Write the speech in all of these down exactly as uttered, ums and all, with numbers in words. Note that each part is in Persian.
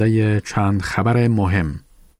چند خبر مهم.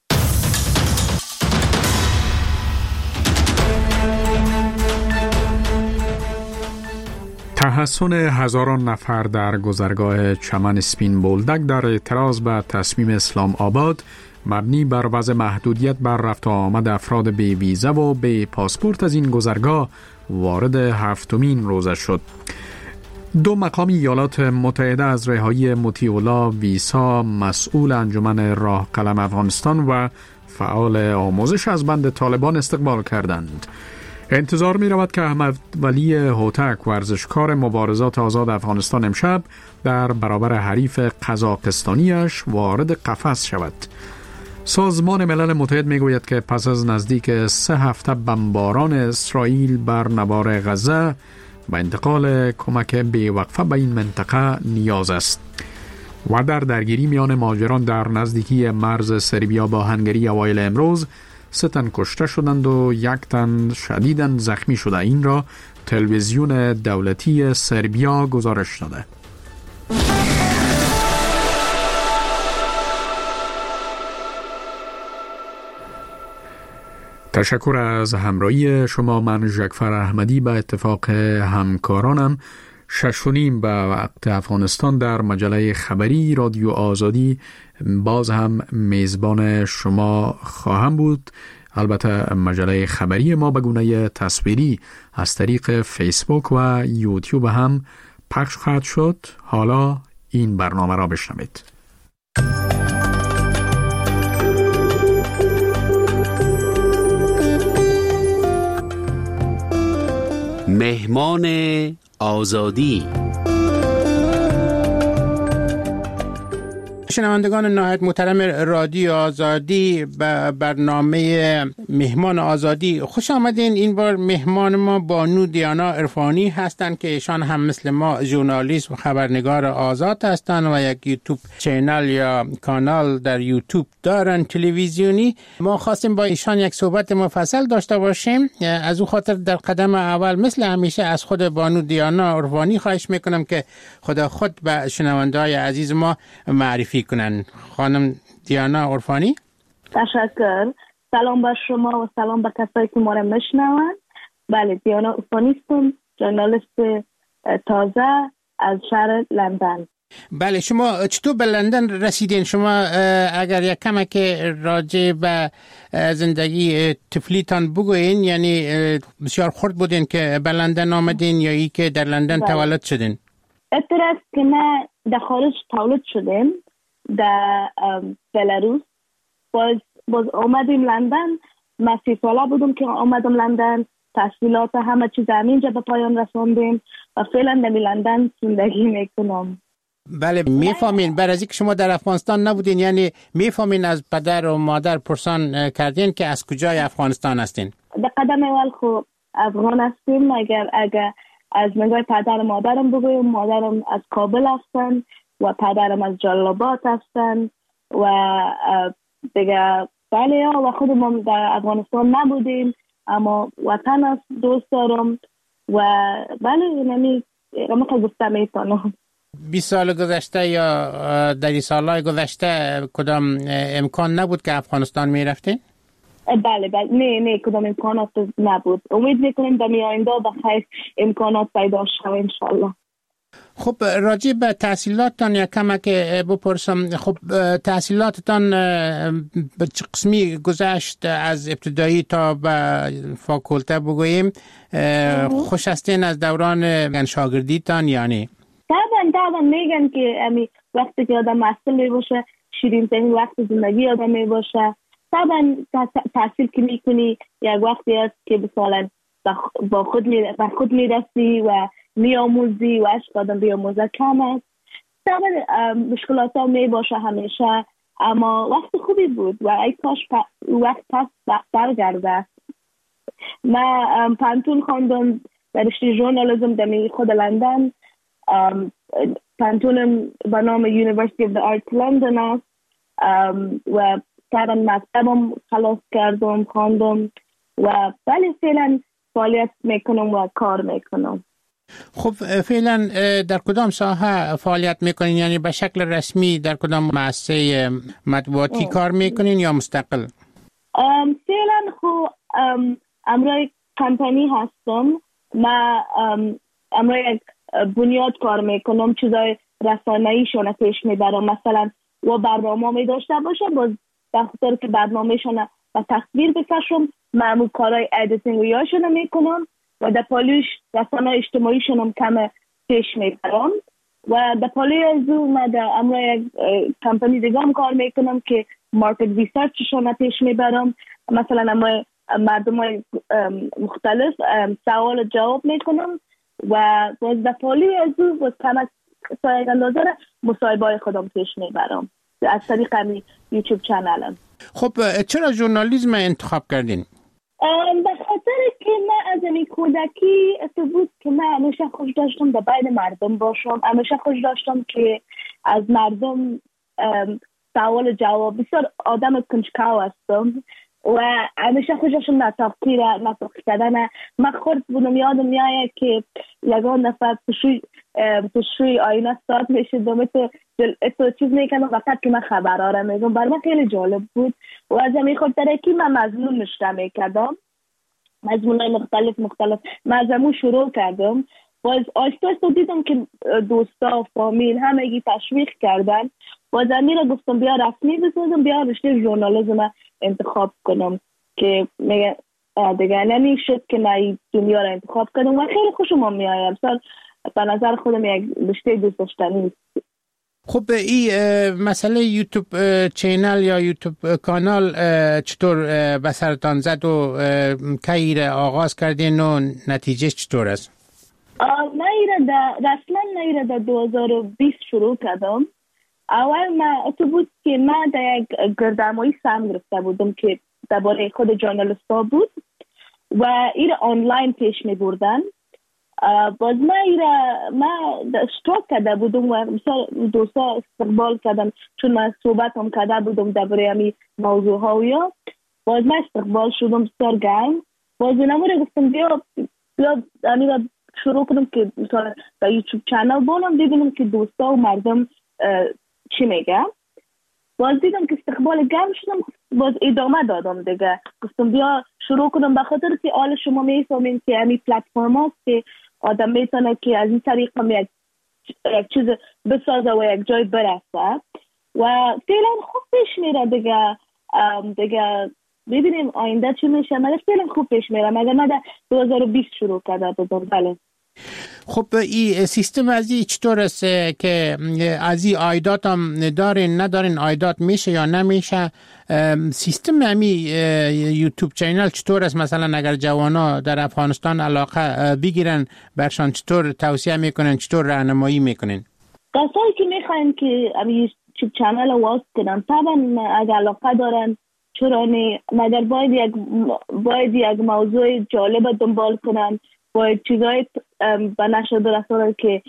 تحصن هزاران نفر در گذرگاه چمن سپین بولدک در اعتراض به تصمیم اسلام آباد مبنی بر وضع محدودیت بر رفت و آمد افراد بی ویزا و بی پاسپورت از این گذرگاه وارد هفتمین روزه شد. دو مقام ایالات متحده از رهایی مطیع الله ویسا، مسئول انجمن راه قلم افغانستان و فعال آموزش از بند طالبان استقبال کردند. انتظار می رود که احمد ولی هوتک، ورزشکار مبارزات آزاد افغانستان، امشب در برابر حریف قزاقستانیش وارد قفس شود. سازمان ملل متحد می گوید که پس از نزدیک سه هفته بمباران اسرائیل بر نوار غزه و انتقال کمک بی‌وقفه به این منطقه نیاز است. و در درگیری میان مهاجران در نزدیکی مرز سربیا با هنگری اوایل امروز سه تن کشته شدند و یک تن شدیداً زخمی شده. این را تلویزیون دولتی سربیا گزارش داده. تشکر از همراهی شما. من ژکفر احمدی به اتفاق همکارانم شش و نیم به وقت افغانستان در مجله خبری رادیو آزادی باز هم میزبان شما خواهم بود. البته مجله خبری ما به گونه تصویری از طریق فیسبوک و یوتیوب هم پخش خواهد شد. حالا این برنامه را بشنوید. مهمان آزادی. شنوندگان نهایت محترم رادیو آزادی به برنامه مهمان آزادی خوش آمدین. این بار مهمان ما بانو دیانا عرفانی هستند که ایشان هم مثل ما ژورنالیست و خبرنگار آزاد هستند و یک یوتیوب چینل یا کانال در یوتیوب دارن تلویزیونی. ما خواستیم با ایشان یک صحبت مفصل داشته باشیم. از او خاطر در قدم اول مثل همیشه از خود بانو دیانا عرفانی خواهش میکنم که خدا خود به شنونده‌های عزیز ما معرفی کنن. خانم دیانا عرفانی. تشکر. سلام بر شما و سلام به کسایی که ما را میشنوند. بله، دیانا عرفانی هستم، ژورنالیست تازه از شهر لندن. بله، شما چطور به لندن رسیدین؟ شما اگر یک کمک راجع به زندگی طفلیتان بگوین، یعنی بسیار خرد بودین که به لندن آمدین یا ای که در لندن بله. تولد شدین؟ اعتراض که ما در خارج تولد شدیم، در بلاروس. باز باز آمدیم لندن. من سی ساله بودم که آمدم لندن. تحصیلات همه چیز همینجا به پایان رساندیم و فعلا در لندن زندگی میکنم. بله، میفهمین بعد از اینکه شما در افغانستان نبودین، یعنی میفهمین از پدر و مادر پرسان کردین که از کجای افغانستان هستین؟ در قدم اول خب افغان هستیم. اگر اگر از نگاه پدر و مادرم بگویم، مادرم از کابل هستن و پدرم از جلال آباد هستن و دیگه بله و خودم در افغانستان نبودیم، اما وطن است، دوست دارم و بله نمی اما که گفتم ایتانم. بیست سال گذشته یا در این سالهای گذشته کدام امکان نبود که افغانستان می رفتین؟ بله بله نه نه کدام امکانات نبود. امید میکنیم در آینده بخیر امکانات پیدا شود انشالله. خب راجع به تحصیلاتتان یا کمک بپرسم. خب تحصیلاتتان به چه قسمی گذشت؟ از ابتدایی تا به فاکولته بگوییم. خوش هستین از دوران شاگردیتان یا نه؟ طبعا طبعا میگن که امی وقتی که آدم مسئول می باشه شیرین ترین وقت زندگی آدم می باشه. طبعا تحصیل که میکنی یک وقتی است که مثلا با خود می با خود میرسی و میاموزی و عشق آدم بیاموزه کم است. طبعا مشکلات ها می باشه همیشه، اما وقت خوبی بود و ای کاش وقت پس برگرده. من پانتون خواندم در رشته ژورنالیسم در خود لندن. پانتونم به نام University of the Arts London است و طبعا مکتبم خلاص کردم، خواندم و ولی فعلا فعالیت میکنم و کار میکنم. خب فعلا در کدام ساحه فعالیت میکنین؟ یعنی به شکل رسمی در کدام مؤسسه مطبوعاتی کار میکنین یا مستقل؟ فعلا خب امروی کمپانی هستم. ما امروی یک بنیاد کار میکنم، چیزای رسانه‌ای شونه پیش میبرم. مثلا و برنامه می داشته باشه، باز به خاطر که برنامه شونه و تصویر بکشم، معمول کارهای ادیتینگ و یاشونه میکنم و در پالیش رسانه اجتماعی شونم کم پیش میبرم. و در پالی از او من در امروی یک کمپانی دیگه هم کار میکنم که مارکت ریسرچ شونه پیش میبرم. مثلا امروی مردم های مختلف سوال جواب میکنم و باز در پالی از او باز کم سایه اندازه مصاحبه های خودم پیش میبرم از طریق همی یوتیوب چنلم. خب چرا ژورنالیسم انتخاب کردین؟ به خاطر که من از این کودکی تو بود که من همیشه خوش داشتم در بین مردم باشم، همیشه خوش داشتم که از مردم سوال جواب. بسیار آدم کنجکاو هستم و همیشه خوش داشتم نتاقی را نتاقی کردن. من خورد بودم یادم میایه که یگان نفر پشوی پشوی آینه ساعت میشدم تو تو چیز میکنم وقت که من خبراره میگم. بر من خیلی جالب بود و از همین خاطر که من مضمون نشته میکردم، مضمونای مختلف مختلف من از همون شروع کردم. باز آستا آستا دیدم که دوستا و فامیل همگی تشویق کردن. باز همین را گفتم بیا رسمی بسازم، بیا رشته ژورنالیسم انتخاب کنم که میگه دیگه نمیشد که من این دنیا را انتخاب کردم و خیلی خوشم میآید. مثلا به نظر خودم یک رشته دوست داشتنی است. خب این مسئله یوتیوب چینل یا یوتیوب کانال چطور به سرتان زد و کی را آغاز کردین و نتیجه چطور است؟ من ایره در رسما ایره در دو هزار و بیست شروع کردم. اول من تو بود که من در یک گردنمایی سهم گرفته بودم که درباره خود ژورنالیستا بود و ایره آنلاین پیش می بردن. باز من ایره من اشتراک کرده بودم و مثلا دوستا استقبال کردن چون من صحبت هم کرده بودم درباره همی موضوع ها و یا باز من استقبال شدم بسیار گرم. باز نموره گفتم بیا بیا همی شروع کنم که مثلا در یوتیوب چنل بانم دیدم که دوستا و مردم چی میگه. باز دیدم که استقبال گرم شدم، باز ادامه دادم دیگه. گفتم بیا شروع کنم به خاطر که آل شما میفهمین که همین پلتفرم هاست که آدم میتونه که از این طریق هم یک, یک چیز بسازه و یک جای برسه و فعلا خوب پیش میره دیگه. دیگه ببینیم آینده چی میشه. من فعلا خوب پیش میره. مگر من در دو هزار و بیست شروع کرده بودم. بله. خب این سیستم از این چطور است که از این آیدات هم دارین ندارین؟ آیدات میشه یا نمیشه؟ سیستم همی یوتیوب چینل چطور است؟ مثلا اگر جوانا در افغانستان علاقه بگیرن برشان چطور توصیه میکنن، چطور راهنمایی میکنین؟ کسایی که میخواین که یوتیوب چینل واس کنن طبعا اگر علاقه دارن چرا نه، مگر باید یک باید یک موضوع جالب دنبال کنن، باید چیزای به نشر برسانن که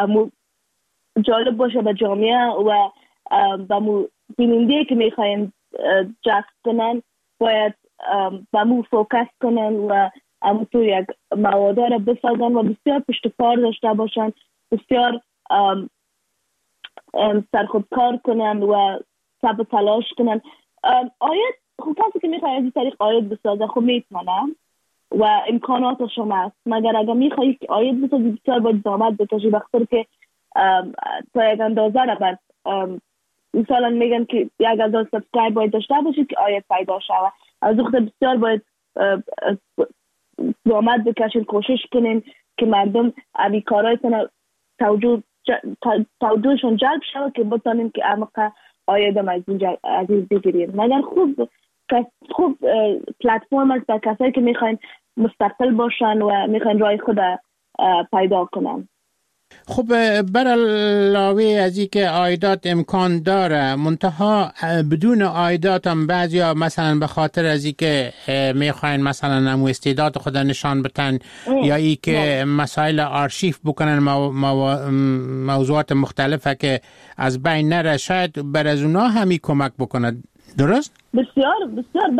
جالب باشه به جامعه و به بیننده که میخواین جذب کنن باید به مو فوکس کنن و همونطور یک مواد را بسازن و بسیار پشت کار داشته باشن، بسیار سرخودکار کنن و صبر تلاش کنن. آیت خب کسی که میخواد از این طریق آیت بسازه خب میتونه و امکاناتش هم هست، مگر اگر میخوایی که آیت بسازی بسیار باید زحمت بکشی بخاطر که تا یک اندازه را بعد مثلا میگن که یک اندازه سابسکرایب باید داشته باشید که آیت پیدا شود. از وقت بسیار باید زحمت بکشید، کوشش کنین که مردم امی کارایتون توجه توجهشون جلب شود که بتانیم که عمق آیت هم از اینجا عزیز بگیریم. مگر خوب خوب پلتفرم است برای کسایی که میخواین مستقل باشن و میخواین راه خود پیدا کنن. خب بر علاوه از این که آیدات امکان داره، منتها بدون آیدات هم بعضی ها مثلا به خاطر از این که میخواین مثلا نمو استعداد خود نشان بتن یا ای که مسائل آرشیف بکنن مو مو موضوعات مختلفه که از بین نره، شاید بر از اونا همی کمک بکنه. درست؟ بسیار بسیار بله.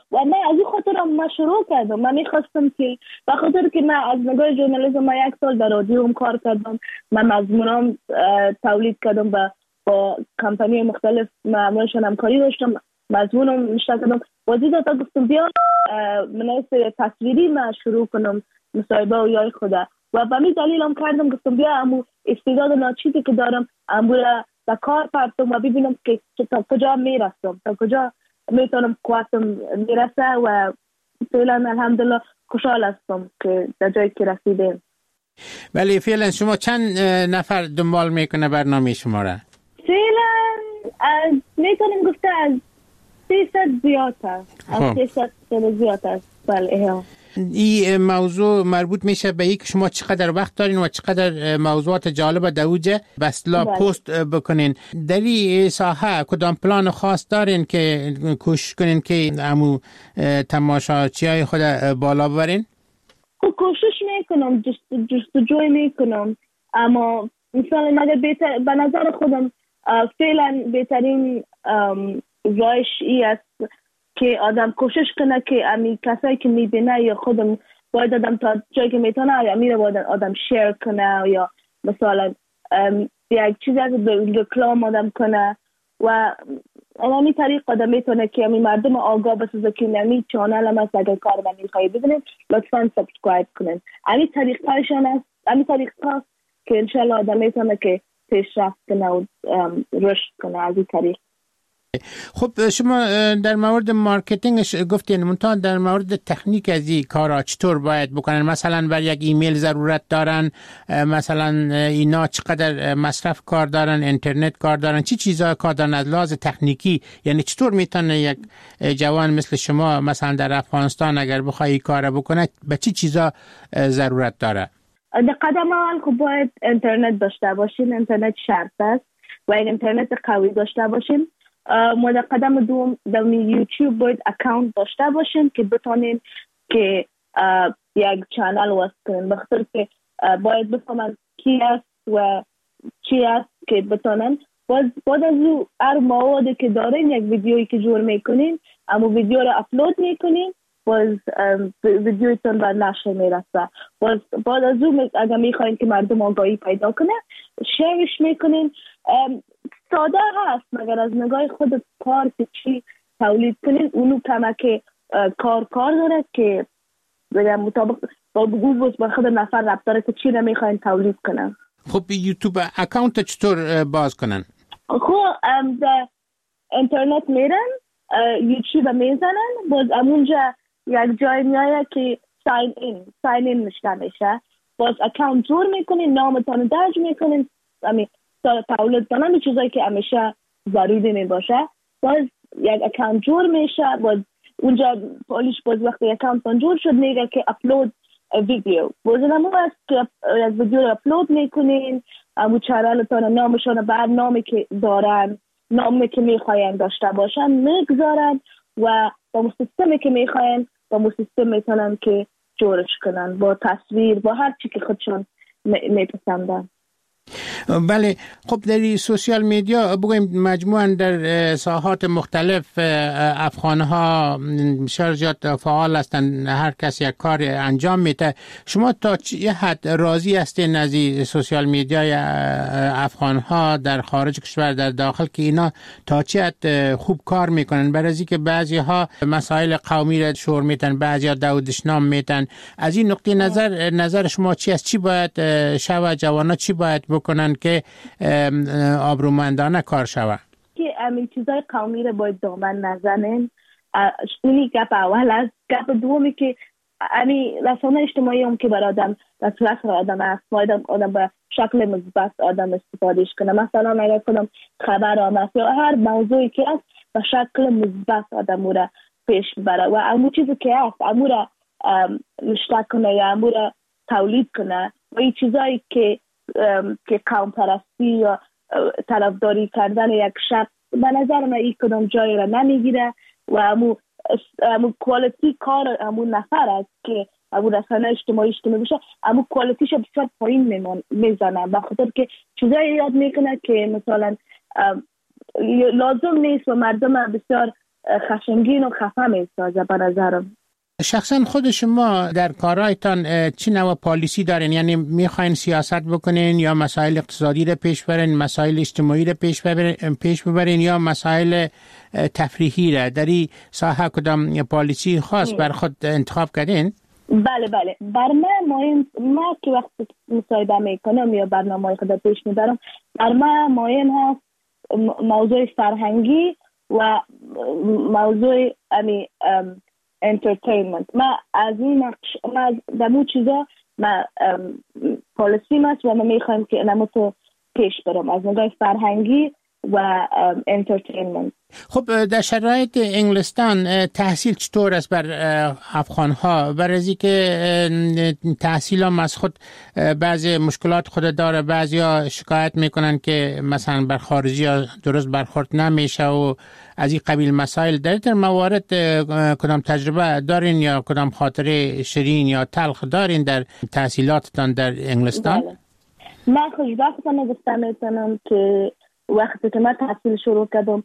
و من از این خاطر من شروع کردم. من میخواستم که به خاطر که من از نگاه ژورنالیسم من یک سال در رادیو هم کار کردم، من مضمونام تولید کردم با با کمپانی مختلف معمولشان همکاری داشتم، مضمونم نشته کردم. وزید تا گفتم بیا مناسب تصویری من شروع کنم مصاحبه و یای خدا و به می دلیل هم کردم. گفتم بیا امو استعداد ناچیزی که دارم امو را در کار پرتم و ببینم که تا کجا میرسم، تا کجا میتونم قوتم میرسه و فعلا الحمدلله خوشحال هستم که در جایی که رسیدیم. ولی فعلا شما چند نفر دنبال میکنه برنامه شما را؟ فعلا از میتونیم گفته از سیصد زیاد است، از سیصد زیاد است. بله. این موضوع مربوط میشه به اینکه شما چقدر وقت دارین و چقدر موضوعات جالب در اوجه به اصطلاح پست بکنین. در این ساحه کدام پلان خاص دارین که کوشش کنین که امو تماشاچیای خود بالا ببرین؟ کوشش میکنم، جستجوی میکنم، اما مثلا مگر بهتر به نظر خودم فعلا بهترین روش ای است که آدم کوشش کنه که امی کسایی که میبینه یا خودم باید آدم تا جایی که میتونه یا میره باید آدم شیر کنه یا مثلا یک چیزی از رکلام آدم کنه و امی طریق آدم میتونه که امی مردم آگاه بسازه که امی چانل هم است. اگر کار من میخوایی ببینید لطفاً سابسکرایب کنین. امی طریق هایشان است، امی طریق هاست که انشالله آدم میتونه که پیشرفت کنه و رشد کنه از این طریق. خب شما در مورد مارکتینگش گفتین، منتها در مورد تکنیک از این کارا چطور باید بکنن؟ مثلا بر یک ایمیل ضرورت دارن، مثلا اینا چقدر مصرف کار دارن، اینترنت کار دارن، چی چیزا کار دارن از لحاظ تکنیکی؟ یعنی چطور میتونه یک جوان مثل شما مثلا در افغانستان اگر بخوای کار بکنه به چی چیزا ضرورت داره؟ در قدم اول خب باید اینترنت داشته باشین، اینترنت شرط است و اینترنت قوی داشته باشین. ما در قدم دوم در یوتیوب باید اکاونت داشته باشین که بتونین که یک چانل واسه کنین، بخاطر که باید بفهمن کی است و چی است که بتونن باز بعد از او هر موادی که دارین یک ویدیویی که جور میکنین اما ویدیو رو اپلود میکنین باز ویدیویتون بر نشر میرسه. باز بعد از او اگر میخواین که مردم آگاهی پیدا کنه شیرش میکنین. ساده هست مگر از نگاه خود کار که چی تولید کنین اونو کمک کار کار داره که بگم مطابق با بگو با خود نفر ربط داره که چی نمیخواین تولید کنن. خب یوتیوب اکاونت چطور باز کنن؟ خب در اینترنت میرن یوتیوب میزنن، باز امونجا یک جای میایه که ساین این ساین این نشته میشه، باز اکاونت جور میکنین، نامتان درج میکنین، امی تا تولید کنن چیزایی که همیشه ضروری میباشه، باز یک اکاونت جور میشه، باز اونجا پولیش باز وقتی اکاونت جور شد میگه که اپلود ویدیو، باز نمو است که از ویدیو رو اپلود میکنین، امو چنلتان نامشان برنامه که دارن نامی که میخواین داشته باشن میگذارن و با سیستمی که میخواین با سیستم میتونن که جورش کنن با تصویر با هر چی که خودشون میپسندن. بله. خب در سوشیال میدیا بگویم مجموعاً در ساحات مختلف افغانها شرجات فعال هستند، هر کس یک کار انجام میده. شما تا چه حد راضی هستین از سوشیال میدیای افغانها در خارج کشور در داخل که اینا تا چه حد خوب کار میکنن؟ برای اینکه بعضی ها مسائل قومی را شور میتن، بعضی ها دودشنام میتن. از این نقطه نظر نظر شما چی است؟ چی باید شود؟ جوانا چی باید بکنن که آبرومندانه کار شود؟ که همین چیزای قومی رو باید دامن نزنن. اونی گپ اول است. گپ دومی که همین رسانه اجتماعی هم که بر آدم رسولت آدم است، باید آدم به شکل مثبت آدم استفادهش کنه. مثلا اگر کدام خبر آمد یا هر موضوعی که است به شکل مثبت آدم رو پیش بره و امو چیزی که است امو رو نشته کنه یا امو رو تولید کنه و این چیزایی که که قوم پرستی یا طرفداری کردن یک شخص به نظر من این کدام جایی را نمیگیره و امو امو کوالیتی کار امو نفر است که امو رسانه اجتماعی اجتماعی بشه امو کوالیتیش بسیار پایین میزنه به خاطر که چیزایی یاد میکنه که مثلا لازم نیست و مردم بسیار خشمگین و خفه میسازه به نظرم. شخصا خود شما در کارهایتان چی نوع پالیسی دارین؟ یعنی میخواین سیاست بکنین یا مسائل اقتصادی رو پیش برین، مسائل اجتماعی رو پیش ببرین، پیش ببرین یا مسائل تفریحی را؟ در این ساحه کدام پالیسی خاص بر خود انتخاب کردین؟ بله بله، بر من مهم، ما که وقت مصاحبه میکنم یا برنامه خود پیش میبرم، بر من مهم هست موضوع فرهنگی و موضوع امی انترتینمنت. ما از این نقش، ما از دمو چیزا ما پالیسی ماست و ما میخوایم که نمو تو پیش برم از نگاه فرهنگی و انترتینمنت. خب در شرایط انگلستان تحصیل چطور است بر افغانها؟ برای از اینکه تحصیل هم از خود بعضی مشکلات خود داره، بعضی ها شکایت میکنن که مثلا بر خارجی ها درست برخورد نمیشه و از این قبیل مسائل. در این موارد کدام تجربه دارین یا کدام خاطره شیرین یا تلخ دارین در تحصیلاتتان در انگلستان؟ بله. من خوشبختانه گفتم میتونم که وقتی که من تحصیل شروع کردم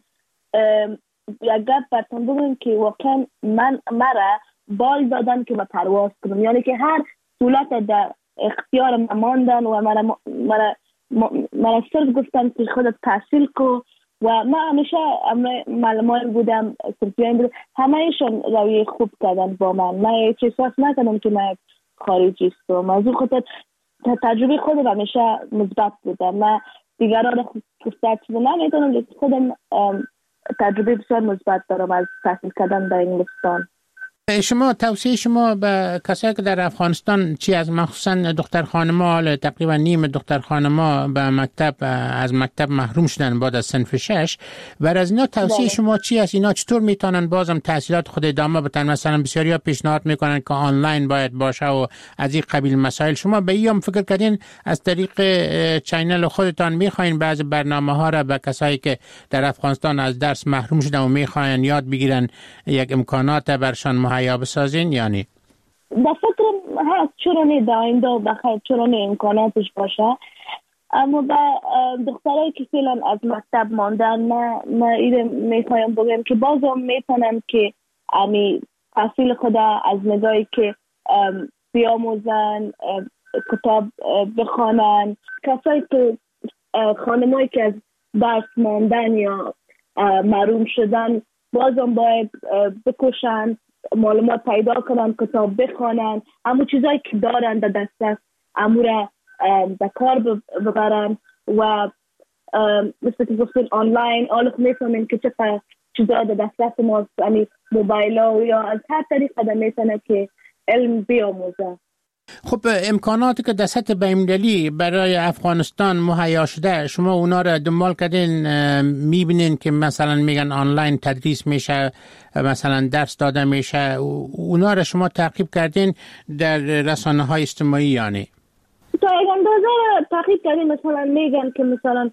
یک گپ براتون بگم که واقعا من مرا بال دادن که من پرواز کنم، یعنی که هر سهولت در اختیار من ماندن و مرا مرا مرا صرف گفتن که خودت تحصیل کو و من همیشه معلمان بودم، سرپیان بودم، همه ایشون روی خوب کردن با من. من هیچ احساس نکردم که من خارجی هستم. از اون خاطر تجربه خودم همیشه مثبت بودم. من دیگران فرصت چیزی نمیتونم، لیکن خودم تجربه بسیار مثبت دارم از تحصیل کردن در انگلستان. شما توصیه شما به کسایی که در افغانستان چی از مخصوصا دختر خانما، تقریبا نیم دختر خانما به مکتب از مکتب محروم شدن بعد از صنف شش، بر از اینا توصیه شما چی است؟ اینا چطور میتونن بازم تحصیلات خود ادامه بدن؟ مثلا بسیاریا پیشنهاد میکنن که آنلاین باید باشه و از این قبیل مسائل. شما به این هم فکر کردین از طریق چینل خودتان میخواین بعضی برنامه‌ها را به کسایی که در افغانستان از درس محروم شدن و میخواین یاد بگیرن یک امکانات برشان یا بسازین؟ یعنی در فکرم هست چرا نه در آینده بخیر چرا نه امکاناتش باشه، اما با دخترایی که فعلا از مکتب ماندن ما ما ایده میخوایم بگم که بازم میتونن که امی تحصیل خدا از نگاهی که بیاموزن، کتاب بخوانن. کسایی که خانمایی که از درس ماندن یا محروم شدن بازم باید بکشن، معلومات پیدا کنن، کتاب بخوانن، اما چیزایی که دارن در دست است امو را در کار ببرن و مثل که گفتین آنلاین آلوخ میتونن که چقدر چیزا در دست است ما، یعنی موبایل ها یا از هر طریق قدر میتونه که علم بیاموزه. خب امکاناتی که در سطح بین‌المللی برای افغانستان مهیا شده شما اونا را دنبال کردین؟ میبینین که مثلا میگن آنلاین تدریس میشه، مثلا درس داده میشه، اونا را شما تعقیب کردین در رسانه های اجتماعی؟ یعنی تا یک اندازه تعقیب کردین، مثلا میگن که مثلا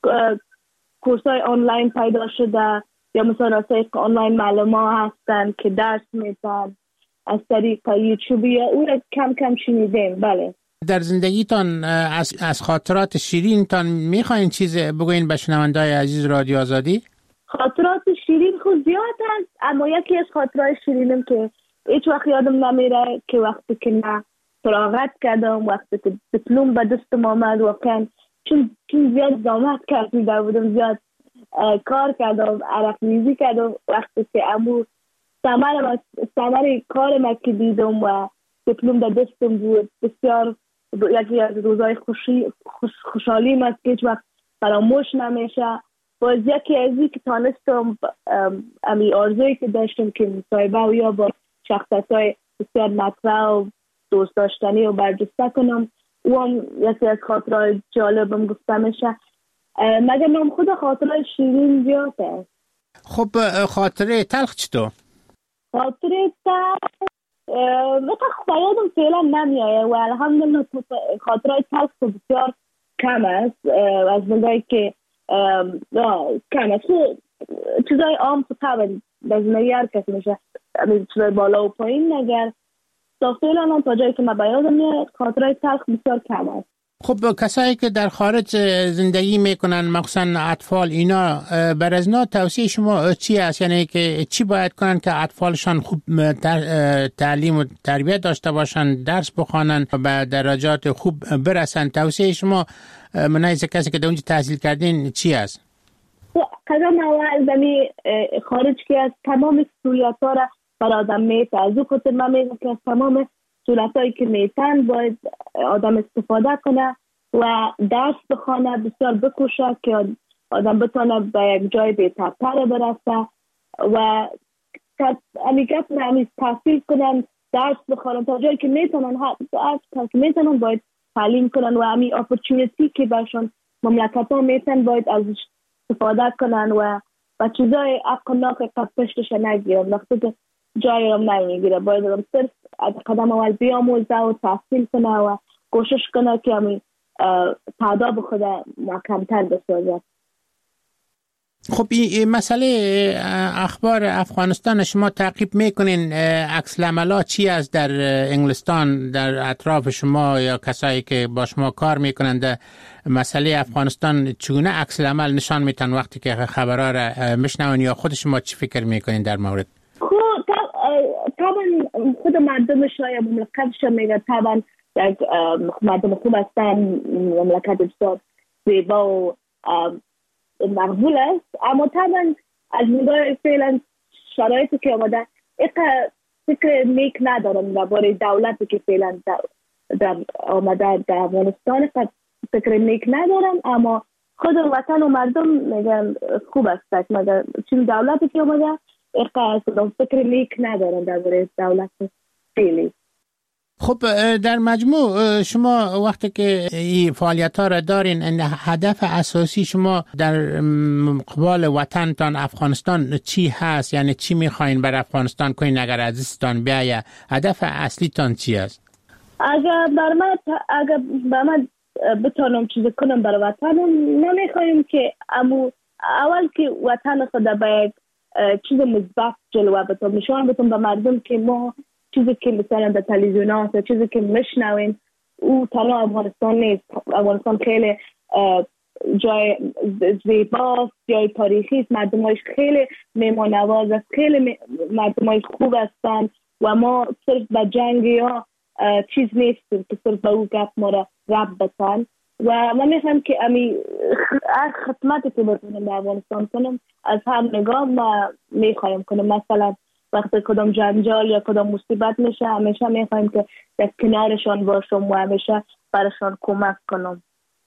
کورس های آنلاین پیدا شده یا مثلا آنلاین معلومات هستن که درس میدن از طریق یوتیوب یا اون را کم کم شنیدیم. بله. در زندگیتان از از خاطرات شیرینتان میخواین چیز بگوین به شنونده‌های عزیز رادیو آزادی؟ خاطرات شیرین خود زیاد هست، اما یکی از خاطرات شیرینم که هیچ وقت یادم نمیره که وقتی که من فراغت کردم، وقتی که دیپلم به دستم آمد، واقعا چون چون زیاد زحمت کشیده بودم، زیاد کار کردم، عرق ریزی کردم، وقتی که امو ثمر ثمر کار ما که دیدم و دیپلم در دستم بود، بسیار یکی از روزهای خوشی خوش خوشحالی ما که هیچ وقت فراموش نمیشه. باز یکی از این که تانستم امی آرزویی که داشتم که مصاحبه و یا با شخصیت‌های بسیار مطرح و دوست داشتنی و برجسته کنم، او هم یکی از خاطرهای جالبم گفته میشه. مگر نام خود خاطرهای شیرین زیاد است. خب خاطره تلخ چطور؟ خاطره تلخ مثل خیادم فعلا نمیایه و الحمدلله خاطرهای تلخ بسیار کم است، از نگاهی که کم است. چیزای عام طبعا در زندگی هر کسی میشه، چیزای بالا و پایین، نگر تا فعلا هم تا جایی که من بیادم میاد خاطرهای تلخ بسیار کم است. خب کسایی که در خارج زندگی میکنن مخصوصا اطفال اینا بر از اینا توصیه شما چی است؟ یعنی که چی باید کنن که اطفالشان خوب تعلیم و تربیت داشته باشن، درس بخوانن و به درجات خوب برسن؟ توصیه شما من از کسی که در اونجا تحصیل کردین چی است؟ قدم اول دمی خارج که از تمام سهولت ها را بر آدم میته. از او خاطر من میگم که از تمام سهولت هایی که میتن باید آدم استفاده کنه و درس بخونه، بسیار بکوشه که آدم بتونه به یک جای بهتر برسه و امیگت نمیز تحصیل کنن، درس بخونن تا جایی که میتونن، تا که میتونن باید تعلیم کنن و امی اپورتونیتی که برشان مملکت ها میتن باید ازش استفاده کنن و با چیزای اقناق قد پشتش نگیرن. وقتی که جایی رو نمیگیره باید هم صرف قدم اول بیاموزه و تحصیل کنه و کوشش کنه که همی تعداد خود محکمتر بسازه. خب این مسئله اخبار افغانستان شما تعقیب میکنین، عکس العملات چی است در انگلستان، در اطراف شما یا کسایی که با شما کار میکنند مسئله افغانستان چگونه عکس العمل نشان میتن وقتی که خبرها را میشنون یا خود شما چی فکر میکنین در مورد؟ خب طبعا خود مردمش یا مملکتش میگه طبعا یک مردم خوب هستن، مملکت بسیار زیبا و مقبول است، اما طبعا از نگاه فعلا شرایطی که آمده اقا فکر نیک ندارم درباره دولتی که فعلا در آمده در افغانستان فکر نیک ندارم، اما خود وطن و مردم میگن خوب است. مگر چون دولتی که آمده اقا فکر نیک ندارم درباره دولت فعلی. خب در مجموع شما وقتی که این فعالیت ها را دارین، هدف اساسی شما در قبال وطنتان افغانستان چی هست؟ یعنی چی میخواین بر افغانستان کنین اگر عزیزتان بیایه؟ هدف اصلی تان چی است؟ اگر بر من اگر بر من بتونم چیز کنم برای وطنم، نمیخوایم که امو اول که وطن خود به چیز مثبت جلوه بتون میشون بتون به مردم که ما چیزی که مثلا در تلویزیون ها چیزی که میشنوین او تنها افغانستان نیست. افغانستان خیلی جای زیباست، جای تاریخی است، مردمایش خیلی میهمان نواز است، خیلی مردمایش خوب هستند و ما صرف به جنگ یا چیز نیستیم که صرف به او گپ ما را رب بتن و من میخوام که امی هر خدمتی که بتونم به افغانستان کنم از هر نگاه ما میخوایم کنم. مثلا وقتی کدام جنجال یا کدام مصیبت میشه همیشه میخوایم که در کنارشان باشم و همیشه برشان کمک کنم.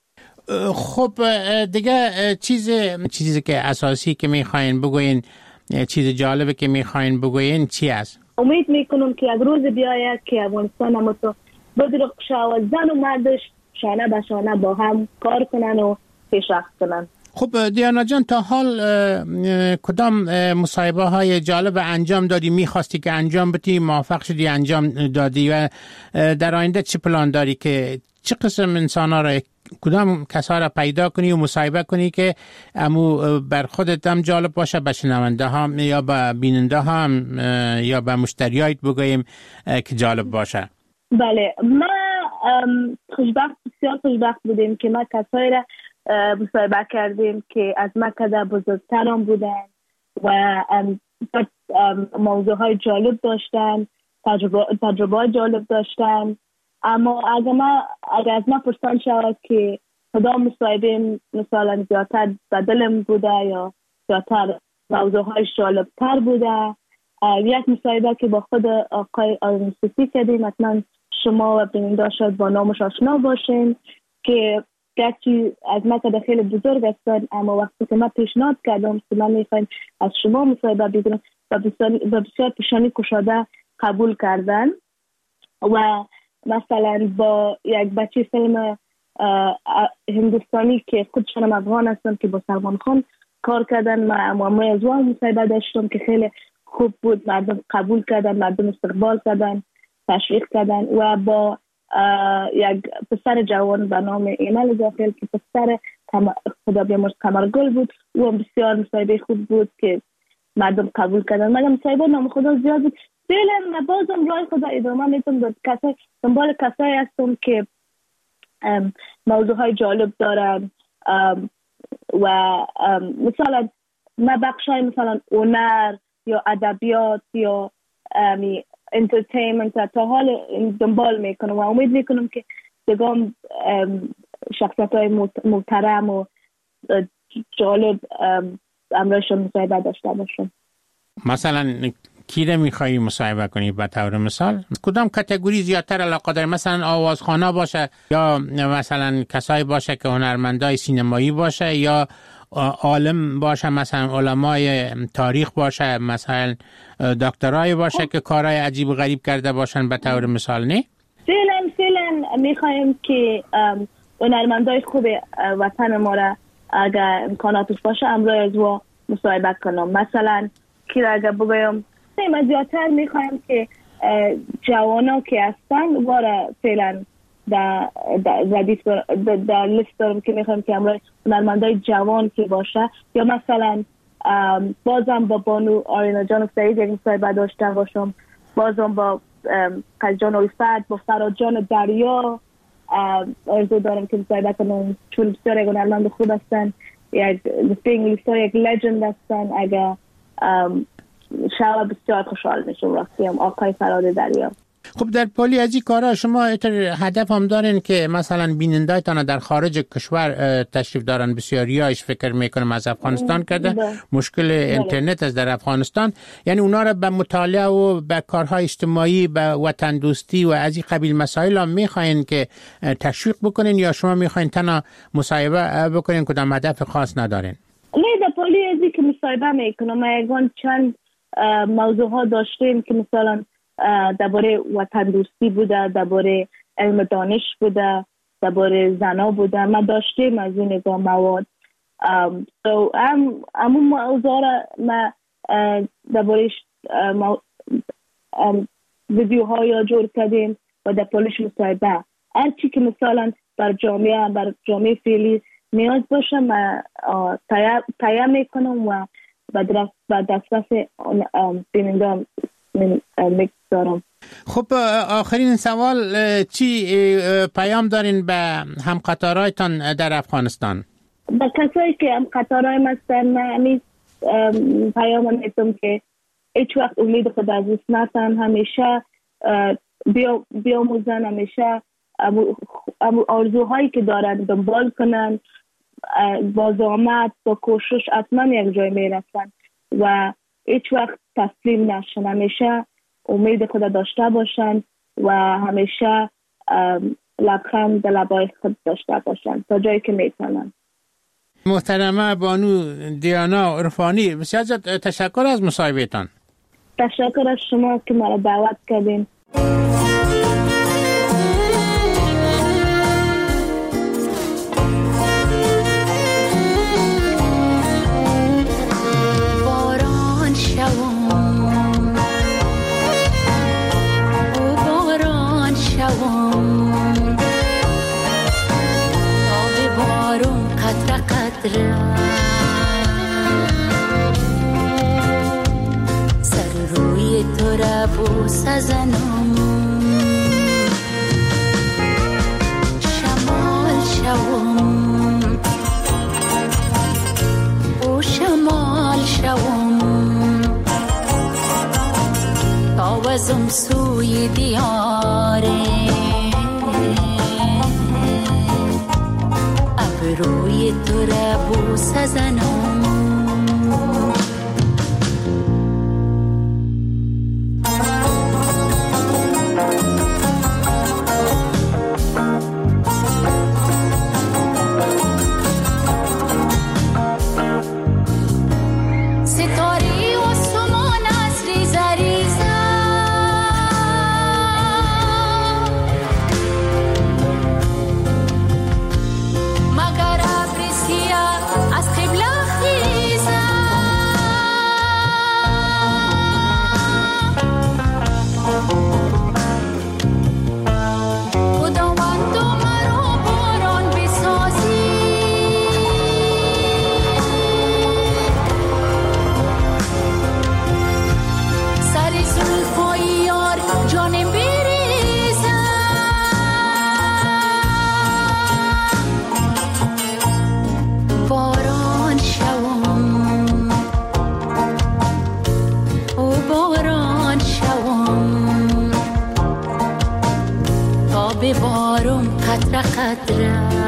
خب دیگه چیز چیزی که اساسی که میخواین بگوین، چیز جالبه که میخواین بگوین چی است؟ امید میکنم که یک روز بیاید که افغانستان هم تو بدرخشه و زن و مردش شانه به شانه با هم کار کنن و پیشرفت کنن. خب دیانا جان، تا حال کدام مصاحبه های جالب انجام دادی، میخواستی که انجام بدی، موفق شدی انجام دادی و در آینده چه پلان داری که چه قسم انسان ها را، کدام کسا را پیدا کنی و مصاحبه کنی که امو بر خودت هم جالب باشه، به شنونده هم یا به بیننده هم یا به مشتریایت بگوییم که جالب باشه؟ بله، ما خوشبخت بسیار خوشبخت بودیم که ما کسایی را مصاحبه کردیم که از مکه بزرگتران بودن و موضوع های جالب داشتن، تجربه تجربه جالب داشتن. اما اگر ما اگر از ما پرسان شود که کدام مصاحبه مثلا زیادتر به دلم بوده یا زیادتر موضوع های جالب تر بوده، یک مصاحبه که با خود آقای آرونسیسی کردیم، حتما شما و بیننده شاید با نامش آشنا باشین که گرچه از مکه خیلی بزرگ هستن، اما وقتی که من پیشنهاد کردم که من میخوایم از شما مصاحبه بگیرم و بسیار پیشانی کشاده قبول کردن و مثلا با یک بچه فیلم هندوستانی که خودشان افغان هستن که با سلمان خان کار کردن، ما ما از اون مصاحبه داشتم که خیلی خوب بود، مردم قبول کردن، مردم استقبال کردن، تشویق کردن و با یک پسر جوان به نام ایمل داخل که پسر خدا بیامرز قمرگل بود، او بسیار مصاحبه خوب بود که مردم قبول کردن. مگر مصاحبه نام خدا زیاد بود، فعلا بازم رای خدا ادامه میتونم، کسای دنبال کسایی هستم که موضوع های جالب دارن و مثلا ما بخشای مثلا هنر یا ادبیات یا انترتینمنت تا حال دنبال میکنم و امید میکنم که دگام شخصیت های محترم و جالب امرایشون مصاحبه داشته باشم. مثلا کی رو میخوایی مصاحبه کنی به طور مثال؟ کدام کاتگوری زیادتر علاقه داری؟ مثلا آوازخوانا باشه یا مثلا کسایی باشه که هنرمندای سینمایی باشه یا عالم باشه، مثلا علمای تاریخ باشه، مثلا دکترای باشه که کارهای عجیب و غریب کرده باشن به طور مثال؟ نه فعلا فعلا میخوایم که هنرمندای خوب وطن ما را اگر امکاناتش باشه امروز از و مصاحبه کنم. مثلا که اگر بگویم ما زیادتر میخوایم که جوانا که هستن واره فعلا در ردیف در لیست دارم که میخوایم که امروز هنرمندای جوان که باشه یا مثلا بازم با بانو آرینا جان سعید یک مصاحبه داشته باشم، بازم با قلجان الفت، با فراد جان دریا آرزو دارم که مصاحبه کنم چون بسیار یک هنرمند خوب هستن، یک بسیار یک لجند هستن. اگر شما بسیار خوشحال میشم وقتی هم آقای فراد دریا. خب در پالی از این کارا شما هدف هم دارین که مثلا بینندایتان در خارج کشور تشریف دارن؟ بسیاریایش فکر میکنم از افغانستان کرده مشکل اینترنت از در افغانستان، یعنی اونا را به مطالعه و به کارهای اجتماعی به وطن دوستی و از این قبیل مسائل هم میخواین که تشویق بکنین یا شما میخواین تنها مصاحبه بکنین کدام هدف خاص ندارین؟ نه در پالی از این که مصاحبه میکنم ما یکان چند موضوع ها داشتیم که مثلا درباره وطن دوستی بوده، درباره علم دانش بوده، درباره زنا بوده، ما داشتیم از این نگاه مواد. so هم همون موضوع را ما درباره ویدیوها یا جور کردیم و در پولش مصاحبه هرچی که مثلا بر جامعه بر جامعه فعلی نیاز باشه ما تایید میکنم و به دسترس بیننده میگذارم. خب آخرین سوال، چی پیام دارین به همقطارایتان در افغانستان؟ به کسایی که همقطارای هستن من پیام میدم که هیچ وقت امید خود از دست ندن، همیشه بیاموزن، همیشه آرزوهایی که دارن دنبال کنن، با زحمت با کوشش حتما یک جای میرسن و هیچ وقت تسلیم نشن، همیشه امید خود داشته باشن و همیشه لبخند در لبای خود داشته باشن تا جایی که میتونن. محترمه بانو دیانا عرفانی، بسیار تشکر از مصاحبهتان. تشکر از شما که مرا دعوت کردین. سر روی تو را بوس زنم، شمال شوم او شمال شوم تاوزم سوی دیاره روی تو را بوس زنم. ستاره و سمان از ریزه ریزه مگر ابر سیاه از قبله خیره فقط رفت.